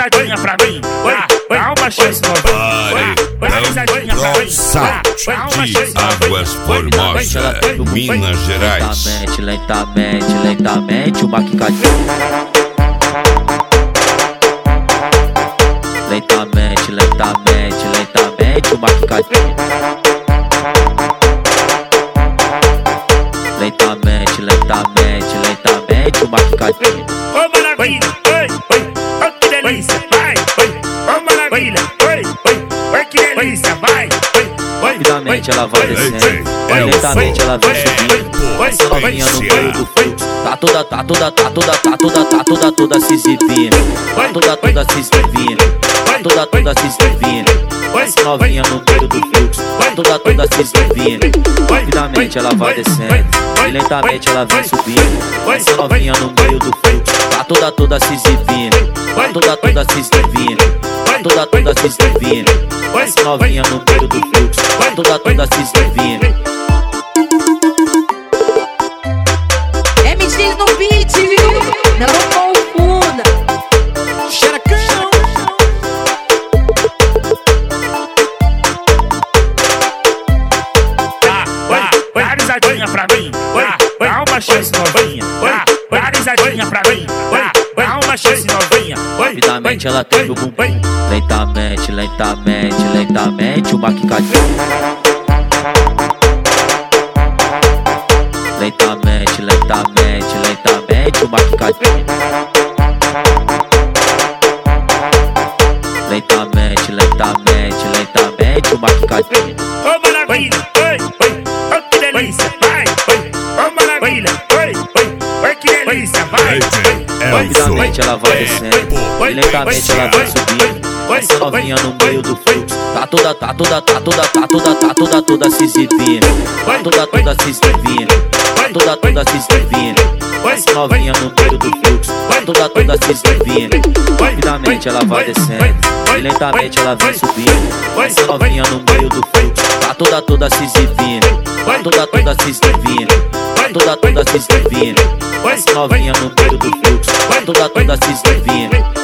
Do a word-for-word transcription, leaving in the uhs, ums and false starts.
risadinha pra mim, dá uma chance novinha. Dá risadinha pra mim, dá uma chance Águas Formosa, Minas Gerais. Lentamente, lentamente, lentamente, uma quicadinha. Lentamente, lentamente, lentamente, uma quicadinha. Lentamente, lentamente, lentamente, uma quicadinha. Ô maravilha, oi, oi, oh que delícia, vai, oi, ô maravilha, oi, oi, oi que delícia, vai, oi. Rapidamente ela vai descendo, lentamente ela vai subindo. Essa novinha no meio do fluxo, tá toda, tá toda, tá toda, tá toda, tá toda, toda se exibindo. Tá toda, toda se exibindo, tá toda, toda se exibindo. Essa novinha no meio do fluxo, tá toda, toda se exibindo. Rapidamente ela vai descendo, lentamente ela vai subindo. Essa novinha no meio do fluxo, tá toda, toda se exibindo. Tá toda, toda se exibindo, tá toda, toda se exibindo. Essa novinha no meio do fluxo, tá toda, toda se exibindo. É mentira no beat, viu? Não confunda. Xeracão. Dá risadinha pra mim, dá uma chance novinha. Dá risadinha pra mim, dá uma chance novinha. Rapidamente ela tem o bumbum. Lentamente, lentamente, lentamente, uma quicadinha. Lentamente, lentamente, lentamente, uma quicadinha. Lentamente, lentamente, lentamente, uma quicadinha. Ô maravilha, oi, oi, oh que delícia, vai, oi, ô maravilha, oi, oi, oi que delícia, vai. Rapidamente ela vai descendo, lentamente ela vai subindo. Essa novinha no meio do fluxo, tá toda, tá toda, tá toda, tá toda, tá toda, toda se exibindo. Tá toda, toda se exibindo, tá toda, toda se exibindo. Essa novinha no meio do fluxo, tá toda, toda se exibindo. Rapidamente ela vai descendo, lentamente ela vai subindo. Essa novinha no meio do fluxo, tá toda, toda se exibindo. Tá toda, toda se exibindo, tá toda, toda se exibindo. Essa novinha no meio do fluxo, tá toda, toda se exibindo.